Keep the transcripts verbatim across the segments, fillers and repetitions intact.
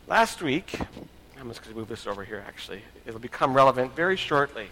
Last week, I'm just going to move this over here actually. It'll become relevant very shortly.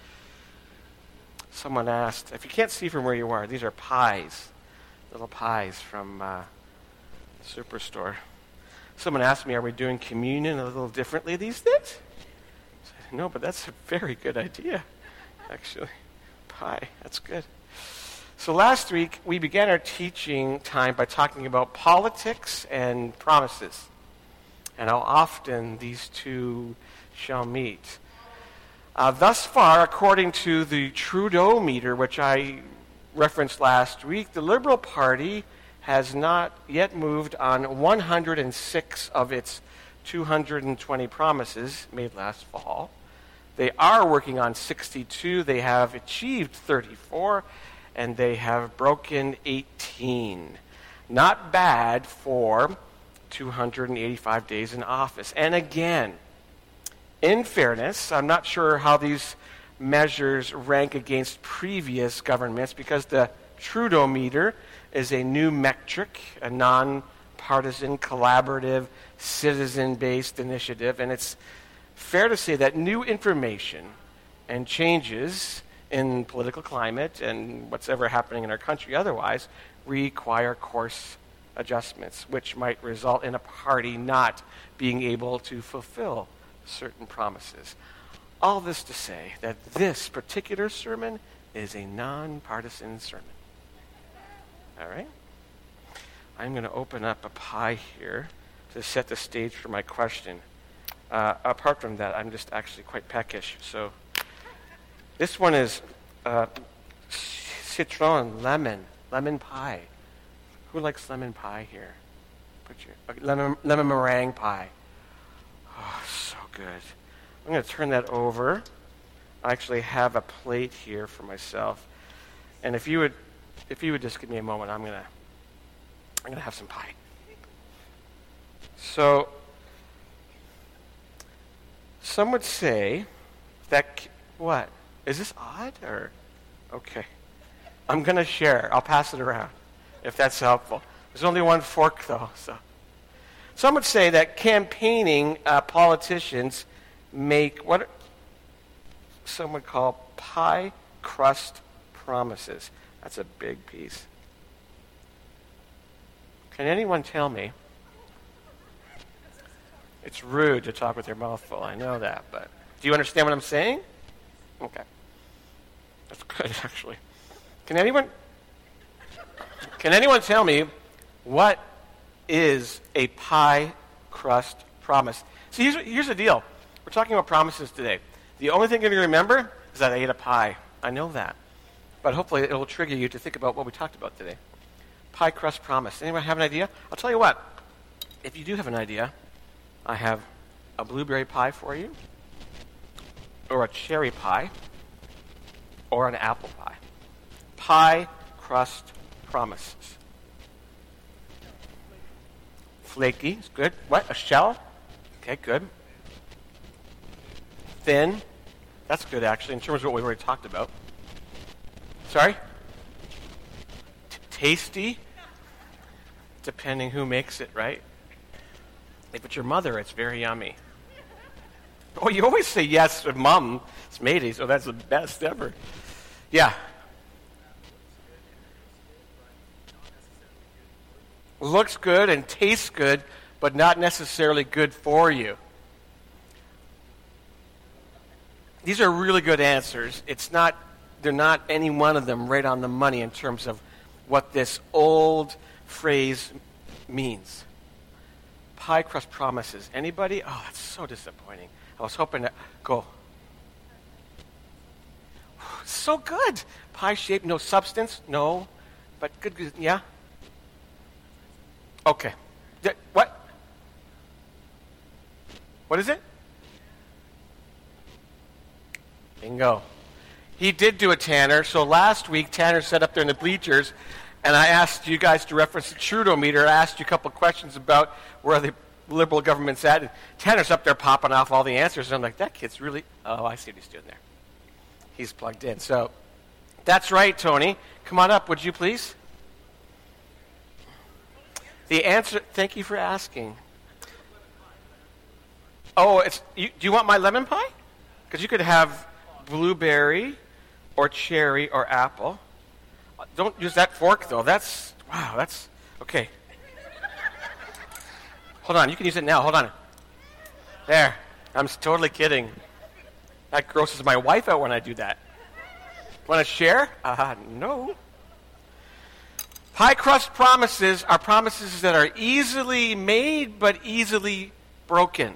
Someone asked, if you can't see from where you are, these are pies, little pies from uh, Superstore. Someone asked me, are we doing communion a little differently these days? I said, no, but that's a very good idea, actually. Pie, that's good. So last week, we began our teaching time by talking about politics and promises, and how often these two shall meet. Uh, thus far, according to the Trudeau meter, which I referenced last week, the Liberal Party has not yet moved on one hundred six of its two hundred twenty promises made last fall. They are working on sixty-two. They have achieved thirty-four, and they have broken eighteen. Not bad for two hundred eighty-five days in office. And again, in fairness, I'm not sure how these measures rank against previous governments because the Trudeau meter is a new metric, a non-partisan, collaborative, citizen-based initiative, and it's fair to say that new information and changes in political climate and what's ever happening in our country otherwise require course adjustments, which might result in a party not being able to fulfill certain promises. All this to say that this particular sermon is a non-partisan sermon. All right? I'm going to open up a pie here to set the stage for my question. Uh, apart from that, I'm just actually quite peckish. So this one is uh, citron, lemon, lemon pie. Who likes lemon pie here? Put your okay, lemon, lemon meringue pie. Oh, so good. I'm going to turn that over. I actually have a plate here for myself. And if you would if you would just give me a moment, I'm going to I'm going to have some pie. So some would say that, what? Is this odd or? Okay. I'm going to share. I'll pass it around if that's helpful. There's only one fork though, so. Some would say that campaigning uh, politicians make what some would call pie crust promises. That's a big piece. Can anyone tell me? It's rude to talk with your mouth full. I know that, but do you understand what I'm saying? Okay. That's good, actually. Can anyone Can anyone tell me what is a pie crust promise? See, here's, here's the deal. We're talking about promises today. The only thing you're going to remember is that I ate a pie. I know that. But hopefully it will trigger you to think about what we talked about today. Pie crust promise. Anyone have an idea? I'll tell you what. If you do have an idea, I have a blueberry pie for you, or a cherry pie, or an apple pie. Pie crust promises. Flaky is good. What? A shell? Okay, good. Thin. That's good, actually, in terms of what we've already talked about. Sorry? T- tasty? Depending who makes it, right? If it's your mother, it's very yummy. Oh, you always say yes with Mom. It's matey, so that's the best ever. Yeah. Looks good and tastes good, but not necessarily good for you. These are really good answers. It's not, they're not any one of them right on the money in terms of what this old phrase means. Pie crust promises. Anybody? Oh, that's so disappointing. I was hoping to go. So good. Pie shape, no substance, no, but good, good. Yeah? Okay. D- what? What is it? Bingo. He did do a Tanner. So last week, Tanner sat up there in the bleachers, and I asked you guys to reference the Trudeau meter. I asked you a couple of questions about where the Liberal government's at. And Tanner's up there popping off all the answers, and I'm like, that kid's really... Oh, I see what he's doing there. He's plugged in. So that's right, Tony. Come on up, would you please? The answer... Thank you for asking. Oh, it's. You, do you want my lemon pie? Because you could have blueberry or cherry or apple. Don't use that fork, though. That's, wow, that's, okay. Hold on, you can use it now. Hold on. There. I'm totally kidding. That grosses my wife out when I do that. Want to share? Uh, no. Pie crust promises are promises that are easily made but easily broken.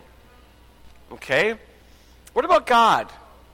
Okay? What about God?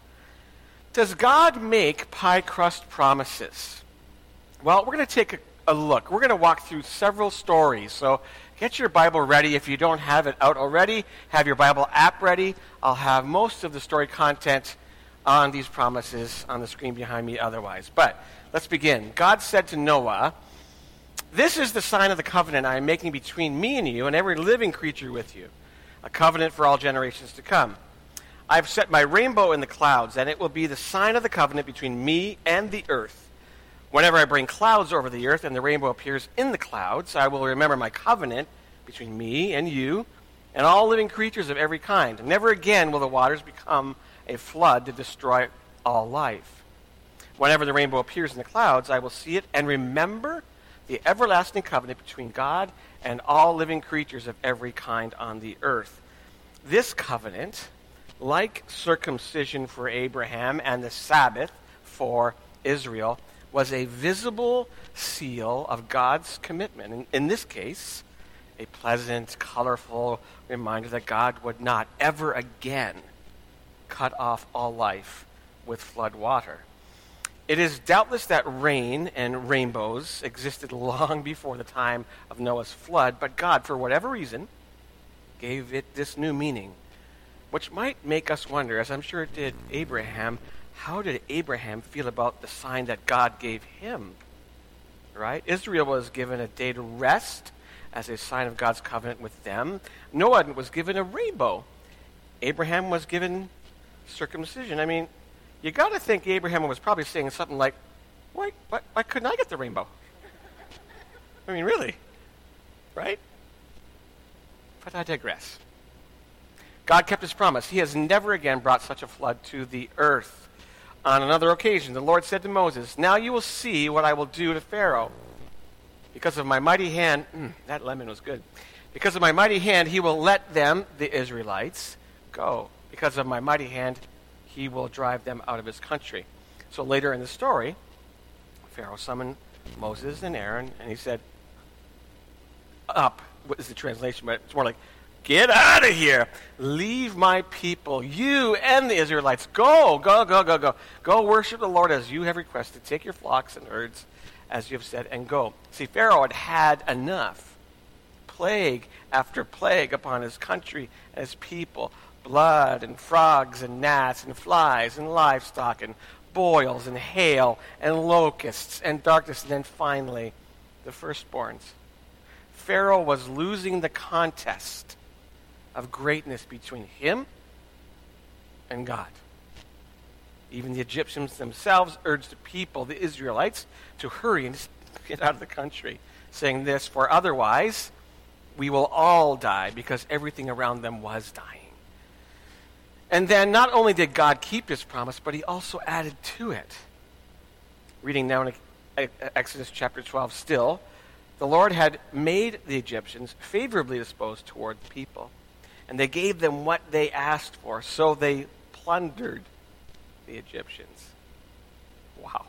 Does God make pie crust promises? Well, we're going to take a, a look. We're going to walk through several stories. So get your Bible ready. If you don't have it out already, have your Bible app ready. I'll have most of the story content on these promises on the screen behind me otherwise. But let's begin. God said to Noah, "This is the sign of the covenant I am making between me and you and every living creature with you, a covenant for all generations to come. I've set my rainbow in the clouds, and it will be the sign of the covenant between me and the earth. Whenever I bring clouds over the earth and the rainbow appears in the clouds, I will remember my covenant between me and you and all living creatures of every kind. Never again will the waters become a flood to destroy all life. Whenever the rainbow appears in the clouds, I will see it and remember the everlasting covenant between God and all living creatures of every kind on the earth." This covenant, like circumcision for Abraham and the Sabbath for Israel, was a visible seal of God's commitment. In, in this case, a pleasant, colorful reminder that God would not ever again cut off all life with flood water. It is doubtless that rain and rainbows existed long before the time of Noah's flood, but God, for whatever reason, gave it this new meaning, which might make us wonder, as I'm sure it did Abraham, how did Abraham feel about the sign that God gave him? Right? Israel was given a day to rest as a sign of God's covenant with them. Noah was given a rainbow. Abraham was given circumcision. I mean, you got to think Abraham was probably saying something like, why, why, why couldn't I get the rainbow? I mean, really? Right? But I digress. God kept his promise. He has never again brought such a flood to the earth. On another occasion, the Lord said to Moses, "Now you will see what I will do to Pharaoh. Because of my mighty hand," mm, that lemon was good. "Because of my mighty hand, he will let them, the Israelites, go. Because of my mighty hand, he will drive them out of his country." So later in the story, Pharaoh summoned Moses and Aaron, and he said, "Up," what is the translation, but it's more like, "Get out of here. Leave my people, you and the Israelites. Go, go, go, go, go. Go worship the Lord as you have requested. Take your flocks and herds, as you have said, and go." See, Pharaoh had had enough. Plague after plague upon his country and his people. Blood and frogs and gnats and flies and livestock and boils and hail and locusts and darkness. And then finally, the firstborns. Pharaoh was losing the contest of greatness between him and God. Even the Egyptians themselves urged the people, the Israelites, to hurry and get out of the country, saying this, "For otherwise we will all die," because everything around them was dying. And then not only did God keep his promise, but he also added to it. Reading now in Exodus chapter twelve still, the Lord had made the Egyptians favorably disposed toward the people, and they gave them what they asked for, so they plundered the Egyptians. Wow.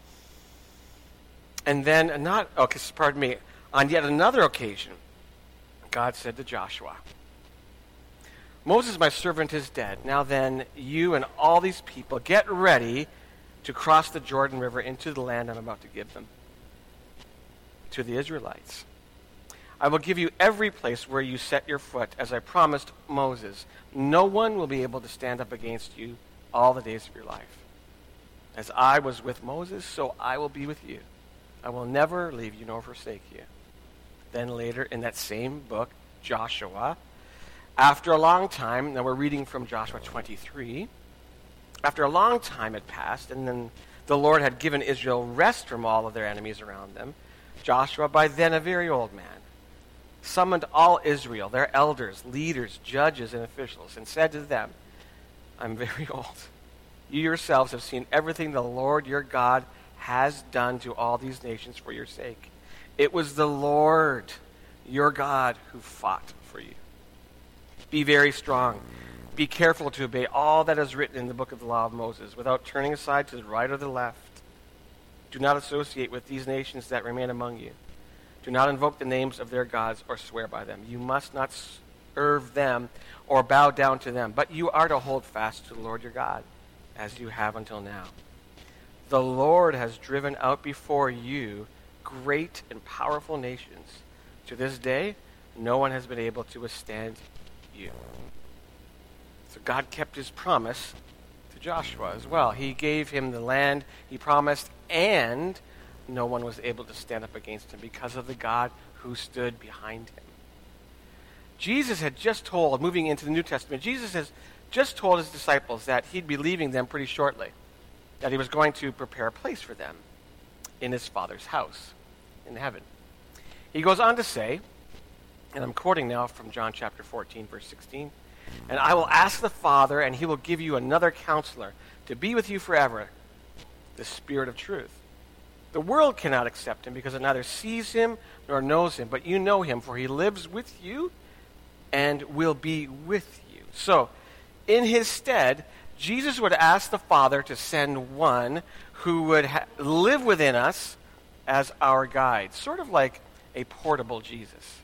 And then, not, okay, pardon me, on yet another occasion, God said to Joshua, "Moses, my servant, is dead. Now then, you and all these people, get ready to cross the Jordan River into the land I'm about to give them, to the Israelites. I will give you every place where you set your foot, as I promised Moses. No one will be able to stand up against you all the days of your life. As I was with Moses, so I will be with you. I will never leave you nor forsake you." Then later in that same book, Joshua, after a long time, now we're reading from Joshua twenty-three, after a long time had passed, and then the Lord had given Israel rest from all of their enemies around them, Joshua, by then a very old man, summoned all Israel, their elders, leaders, judges, and officials, and said to them, I'm very old. You yourselves have seen everything the Lord your God has done to all these nations for your sake. It was the Lord your God who fought for you. Be very strong. Be careful to obey all that is written in the book of the law of Moses, without turning aside to the right or the left. Do not associate with these nations that remain among you. Do not invoke the names of their gods or swear by them. You must not serve them or bow down to them, but you are to hold fast to the Lord your God, as you have until now. The Lord has driven out before you great and powerful nations. To this day, no one has been able to withstand you. So God kept his promise to Joshua as well. He gave him the land he promised, and no one was able to stand up against him because of the God who stood behind him. Jesus had just told, moving into the New Testament, Jesus has just told his disciples that he'd be leaving them pretty shortly, that he was going to prepare a place for them in his Father's house in heaven. He goes on to say, and I'm quoting now from John chapter fourteen, verse sixteen, and I will ask the Father, and he will give you another counselor to be with you forever, the Spirit of truth. The world cannot accept him because it neither sees him nor knows him, but you know him, for he lives with you and will be with you. So, in his stead, Jesus would ask the Father to send one who would ha- live within us as our guide, sort of like a portable Jesus.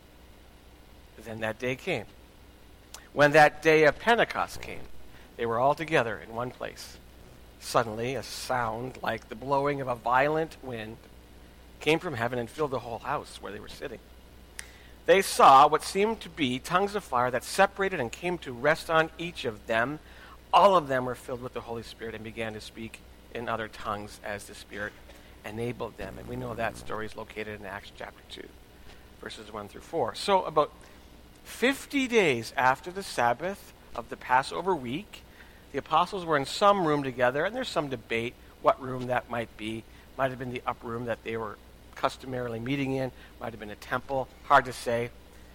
Then that day came. When that day of Pentecost came, they were all together in one place. Suddenly, a sound like the blowing of a violent wind came from heaven and filled the whole house where they were sitting. They saw what seemed to be tongues of fire that separated and came to rest on each of them. All of them were filled with the Holy Spirit and began to speak in other tongues as the Spirit enabled them. And we know that story is located in Acts chapter two, verses one through four. So about fifty days after the Sabbath of the Passover week, the apostles were in some room together, and there's some debate what room that might be. Might have been the upper room that they were customarily meeting in, might have been a temple, hard to say.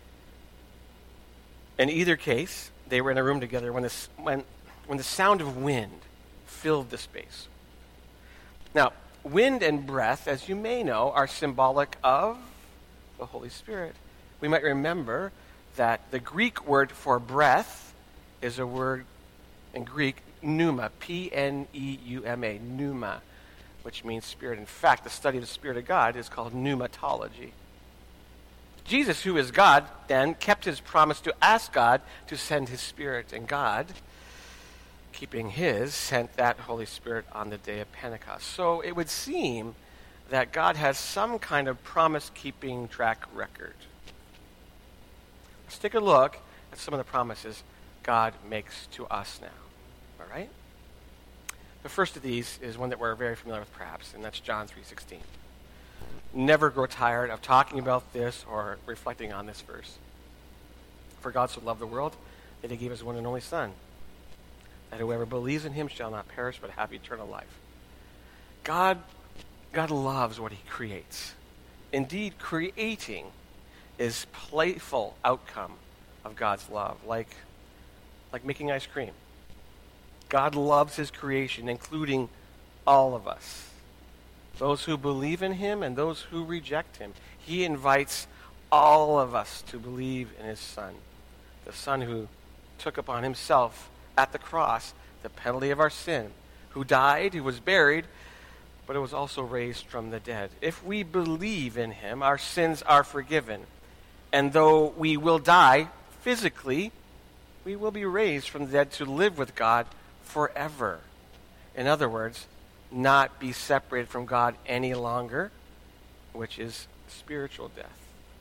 In either case, they were in a room together when the, when, when the sound of wind filled the space. Now, wind and breath, as you may know, are symbolic of the Holy Spirit. We might remember that the Greek word for breath is a word in Greek, pneuma, P N E U M A, pneuma, which means spirit. In fact, the study of the Spirit of God is called pneumatology. Jesus, who is God, then kept his promise to ask God to send his Spirit, and God, keeping his, sent that Holy Spirit on the day of Pentecost. So it would seem that God has some kind of promise-keeping track record. Let's take a look at some of the promises God makes to us now. All right? The first of these is one that we're very familiar with, perhaps, and that's John three sixteen. Never grow tired of talking about this or reflecting on this verse. For God so loved the world that he gave his one and only Son, that whoever believes in him shall not perish but have eternal life. God, God loves what he creates. Indeed, creating is playful outcome of God's love, like, like making ice cream. God loves his creation, including all of us. Those who believe in him and those who reject him. He invites all of us to believe in his Son, the Son who took upon himself at the cross the penalty of our sin, who died, who was buried, but it was also raised from the dead. If we believe in him, our sins are forgiven. And though we will die physically, we will be raised from the dead to live with God forever. In other words, not be separated from God any longer, which is spiritual death.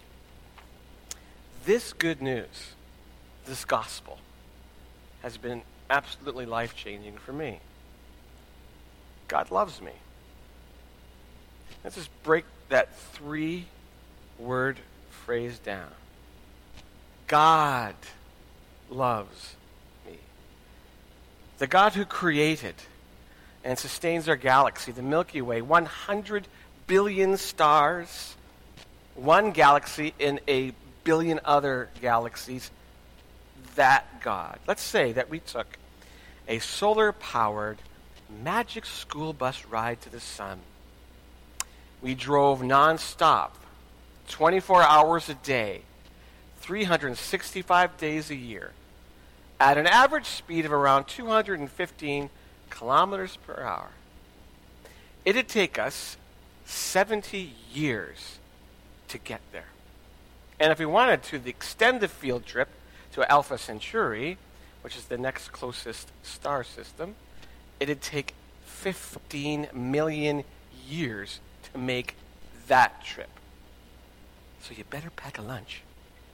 This good news, this gospel, has been absolutely life-changing for me. God loves me. Let's just break that three-word phrase down. God loves me. The God who created and sustains our galaxy, the Milky Way, one hundred billion stars, one galaxy in a billion other galaxies, that God. Let's say that we took a solar-powered magic school bus ride to the sun. We drove nonstop, twenty-four hours a day, three hundred sixty-five days a year, at an average speed of around two hundred fifteen kilometers per hour. It'd take us seventy years to get there. And if we wanted to extend the field trip to Alpha Centauri, which is the next closest star system, it'd take fifteen million years to make that trip. So you better pack a lunch.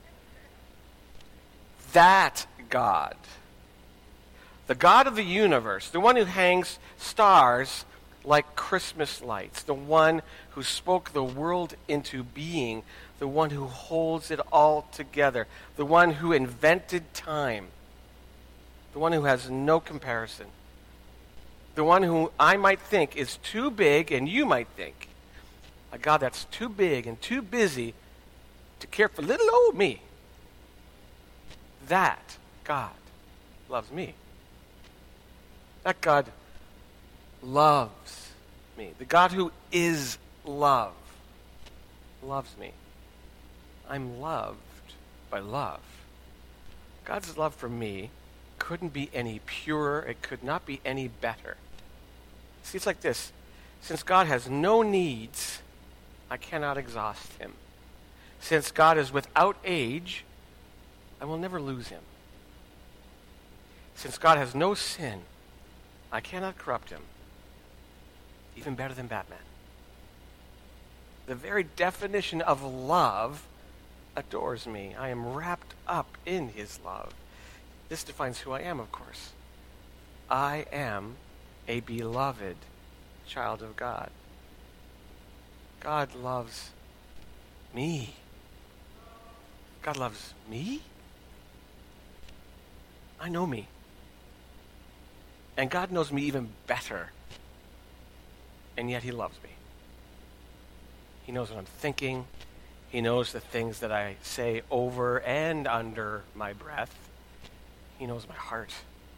That God, the God of the universe, the one who hangs stars like Christmas lights, the one who spoke the world into being, the one who holds it all together, the one who invented time, the one who has no comparison, the one who I might think is too big and you might think a God that's too big and too busy to care for little old me. That God loves me. That God loves me. The God who is love loves me. I'm loved by love. God's love for me couldn't be any purer. It could not be any better. See, it's like this. Since God has no needs, I cannot exhaust him. Since God is without age, I will never lose him. Since God has no sin, I cannot corrupt him. Even better than Batman. The very definition of love adores me. I am wrapped up in his love. This defines who I am, of course. I am a beloved child of God. God loves me. God loves me? I know me. And God knows me even better. And yet he loves me. He knows what I'm thinking. He knows the things that I say over and under my breath. He knows my heart.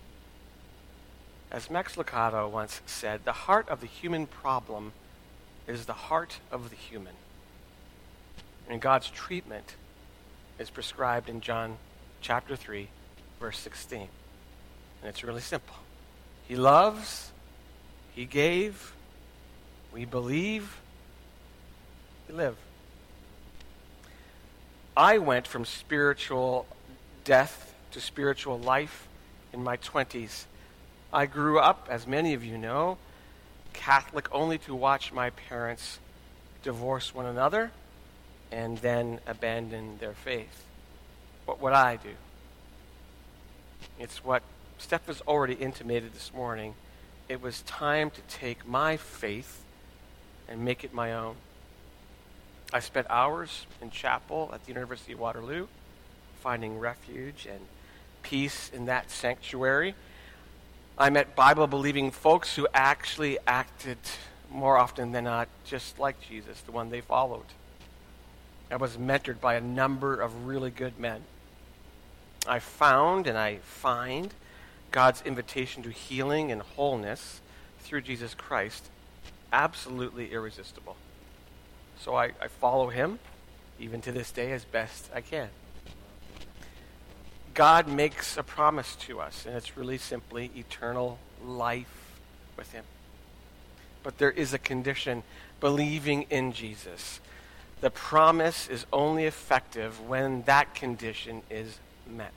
As Max Lucado once said, the heart of the human problem is the heart of the human. And God's treatment is prescribed in John chapter three, verse sixteen. And it's really simple. He loves, he gave, we believe, we live. I went from spiritual death to spiritual life in my twenties. I grew up, as many of you know, Catholic only to watch my parents divorce one another and then abandon their faith. What would I do? It's what Steph has already intimated this morning. It was time to take my faith and make it my own. I spent hours in chapel at the University of Waterloo, finding refuge and peace in that sanctuary. I met Bible-believing folks who actually acted more often than not just like Jesus, the one they followed. I was mentored by a number of really good men. I found and I find God's invitation to healing and wholeness through Jesus Christ absolutely irresistible. So I, I follow him, even to this day, as best I can. God makes a promise to us, and it's really simply eternal life with him. But there is a condition, believing in Jesus. The promise is only effective when that condition is met.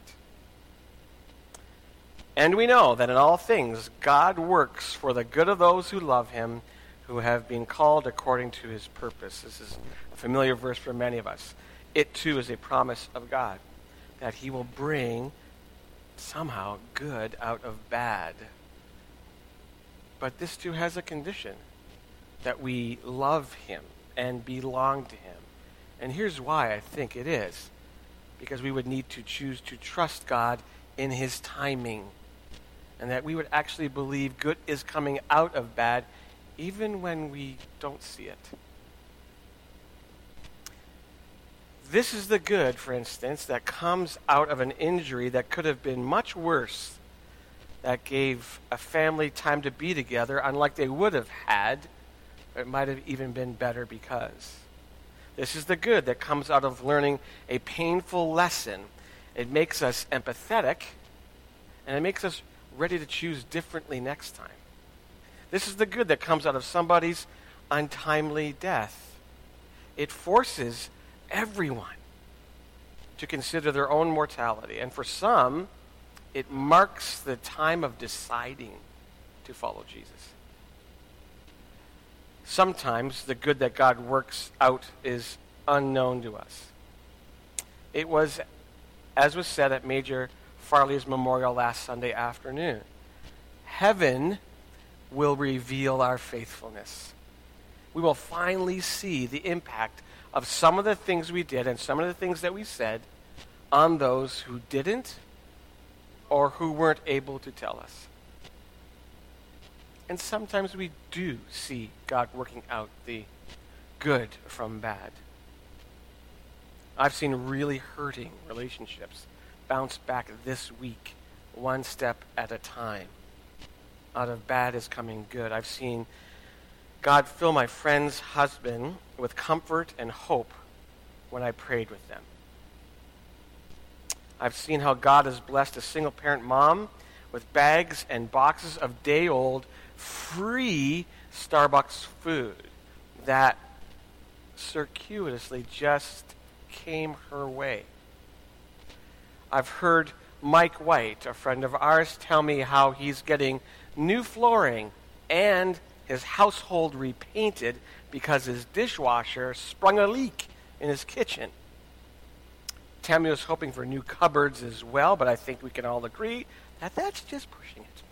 And we know that in all things, God works for the good of those who love him, who have been called according to his purpose. This is a familiar verse for many of us. It too is a promise of God, that he will bring somehow good out of bad. But this too has a condition, that we love him and belong to him. And here's why I think it is. Because we would need to choose to trust God in his timing. And that we would actually believe good is coming out of bad, even when we don't see it. This is the good, for instance, that comes out of an injury that could have been much worse, that gave a family time to be together, unlike they would have had. It might have even been better because. This is the good that comes out of learning a painful lesson. It makes us empathetic, and it makes us ready to choose differently next time. This is the good that comes out of somebody's untimely death. It forces everyone to consider their own mortality, and for some, it marks the time of deciding to follow Jesus. Sometimes the good that God works out is unknown to us. It was, as was said at Major Farley's memorial last Sunday afternoon, heaven will reveal our faithfulness. We will finally see the impact of some of the things we did and some of the things that we said on those who didn't or who weren't able to tell us. And sometimes we do see God working out the good from bad. I've seen really hurting relationships bounce back this week, one step at a time. Out of bad is coming good. I've seen God fill my friend's husband with comfort and hope when I prayed with them. I've seen how God has blessed a single-parent mom with bags and boxes of day-old free Starbucks food that circuitously just came her way. I've heard Mike White, a friend of ours, tell me how he's getting new flooring and his household repainted because his dishwasher sprung a leak in his kitchen. Tammy was hoping for new cupboards as well, but I think we can all agree that that's just pushing it.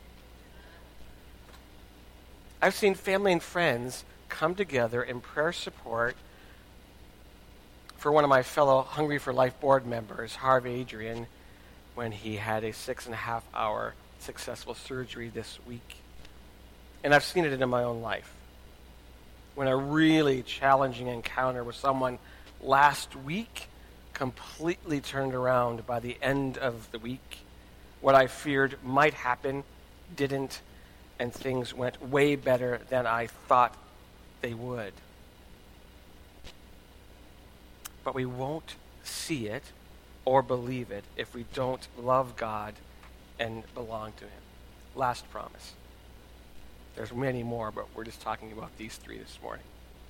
I've seen family and friends come together in prayer support for one of my fellow Hungry for Life board members, Harv Adrian, when he had a six and a half hour successful surgery this week. And I've seen it in my own life. When a really challenging encounter with someone last week completely turned around by the end of the week. What I feared might happen didn't, and things went way better than I thought they would. But we won't see it or believe it if we don't love God and belong to Him. Last promise. There's many more, but we're just talking about these three this morning.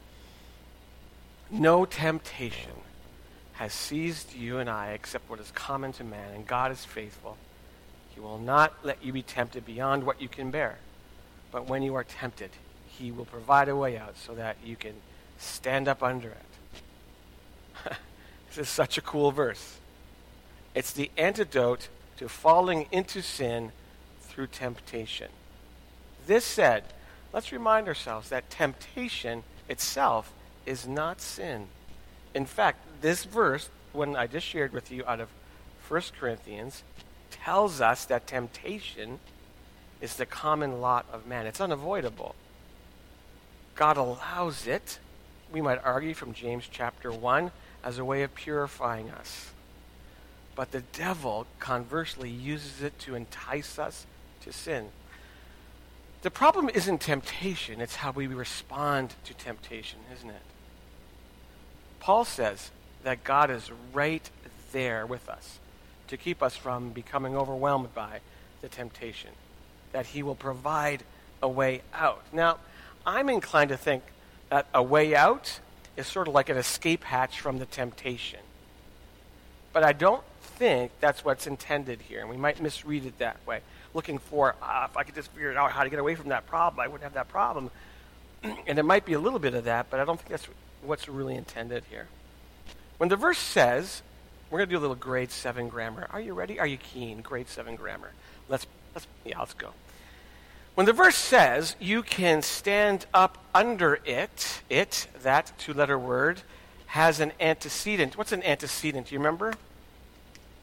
No temptation has seized you and I except what is common to man, and God is faithful. He will not let you be tempted beyond what you can bear. But when you are tempted, He will provide a way out so that you can stand up under it. This is such a cool verse. It's the antidote to falling into sin through temptation. This said, let's remind ourselves that temptation itself is not sin. In fact, this verse, one I just shared with you out of First Corinthians, tells us that temptation is the common lot of man. It's unavoidable. God allows it, we might argue from James chapter one, as a way of purifying us. But the devil, conversely, uses it to entice us to sin. The problem isn't temptation, it's how we respond to temptation, isn't it? Paul says that God is right there with us to keep us from becoming overwhelmed by the temptation, that He will provide a way out. Now, I'm inclined to think that a way out is sort of like an escape hatch from the temptation. But I don't think that's what's intended here, and we might misread it that way. Looking for, uh, if I could just figure out how to get away from that problem, I wouldn't have that problem. And it might be a little bit of that, but I don't think that's what's really intended here. When the verse says, we're going to do a little grade seven grammar. Are you ready? Are you keen? Grade seven grammar. Let's, let's, yeah, let's go. When the verse says, you can stand up under it, it, that two-letter word, has an antecedent. What's an antecedent? Do you remember?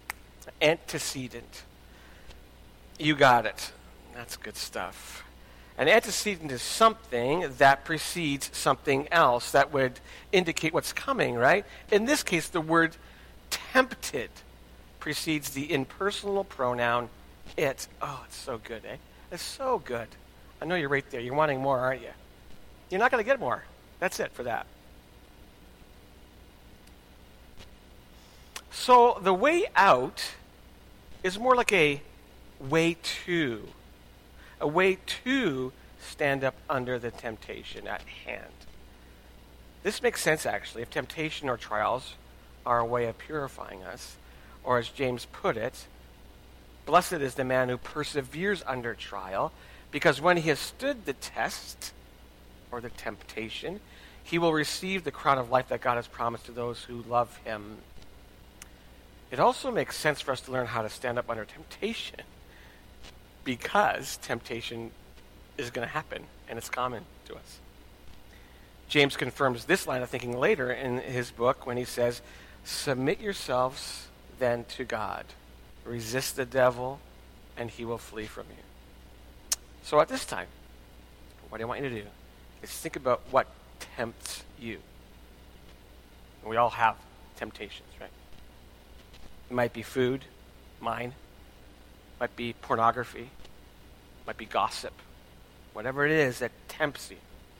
Antecedent. You got it. That's good stuff. An antecedent is something that precedes something else that would indicate what's coming, right? In this case, the word tempted precedes the impersonal pronoun it. Oh, it's so good, eh? It's so good. I know you're right there. You're wanting more, aren't you? You're not going to get more. That's it for that. So the way out is more like a way to. A way to stand up under the temptation at hand. This makes sense, actually, if temptation or trials are a way of purifying us, or as James put it, blessed is the man who perseveres under trial, because when he has stood the test, or the temptation, he will receive the crown of life that God has promised to those who love him. It also makes sense for us to learn how to stand up under temptation, because temptation is going to happen, and it's common to us. James confirms this line of thinking later in his book when he says, submit yourselves then to God. Resist the devil, and he will flee from you. So at this time, what I want you to do is think about what tempts you. And we all have temptations, right? It might be food, mine. It might be pornography. It might be gossip. Whatever it is that tempts you.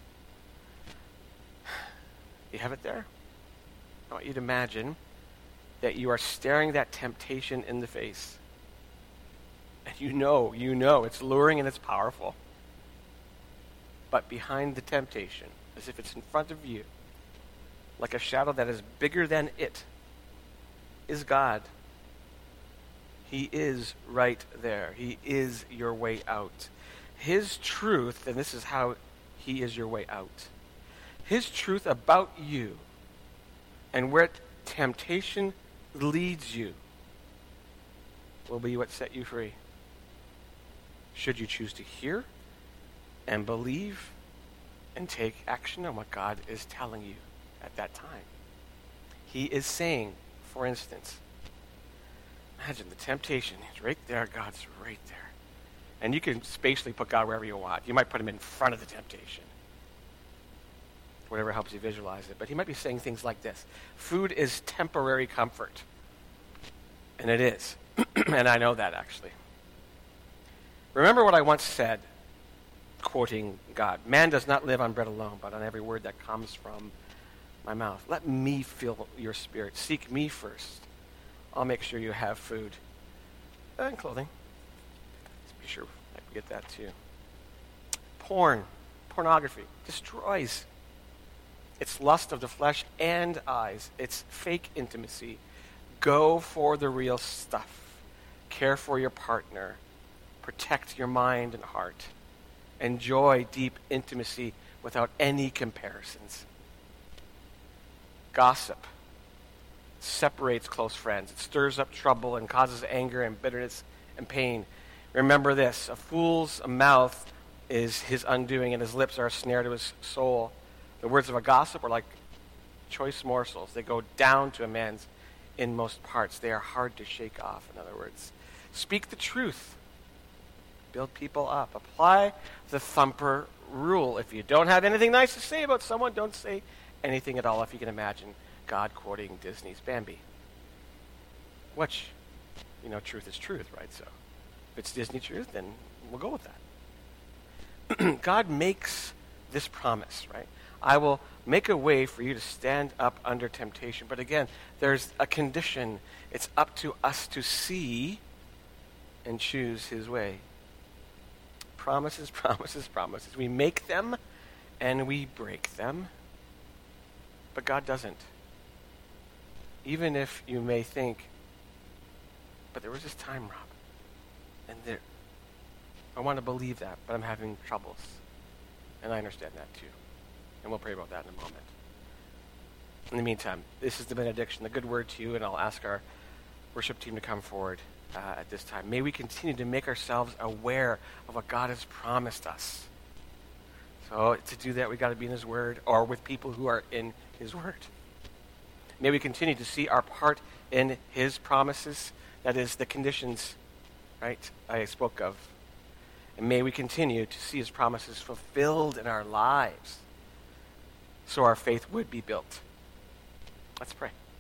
You have it there? I want you to imagine that you are staring that temptation in the face. And you know, you know, it's luring and it's powerful. But behind the temptation, as if it's in front of you, like a shadow that is bigger than it, is God. He is right there. He is your way out. His truth, and this is how he is your way out. His truth about you and where temptation leads you will be what set you free. Should you choose to hear and believe and take action on what God is telling you at that time. He is saying, for instance, imagine the temptation is right there, God's right there. And you can spatially put God wherever you want. You might put him in front of the temptation. Whatever helps you visualize it. But he might be saying things like this. Food is temporary comfort. And it is. And I know that, actually. Remember what I once said, quoting God. Man does not live on bread alone, but on every word that comes from my mouth. Let me fill your spirit. Seek me first. I'll make sure you have food and clothing. Let's be sure I get that too. Porn, pornography, destroys. It's lust of the flesh and eyes. It's fake intimacy. Go for the real stuff. Care for your partner. Protect your mind and heart. Enjoy deep intimacy without any comparisons. Gossip separates close friends. It stirs up trouble and causes anger and bitterness and pain. Remember this, a fool's mouth is his undoing, and his lips are a snare to his soul. The words of a gossip are like choice morsels. They go down to a man's inmost parts. They are hard to shake off, in other words. Speak the truth. Build people up. Apply the thumper rule. If you don't have anything nice to say about someone, don't say anything at all, if you can imagine God quoting Disney's Bambi. Which, you know, truth is truth, right? So if it's Disney truth, then we'll go with that. God makes this promise, right? I will make a way for you to stand up under temptation. But again, there's a condition. It's up to us to see and choose his way. Promises, promises, promises. We make them and we break them. But God doesn't. Even if you may think, but there was this time, Rob, and there, I want to believe that, but I'm having troubles. And I understand that too. And we'll pray about that in a moment. In the meantime, this is the benediction, the good word to you, and I'll ask our worship team to come forward uh, at this time. May we continue to make ourselves aware of what God has promised us. So to do that, we've got to be in his word or with people who are in his word. May we continue to see our part in his promises, that is, the conditions, right, I spoke of. And may we continue to see his promises fulfilled in our lives so our faith would be built. Let's pray.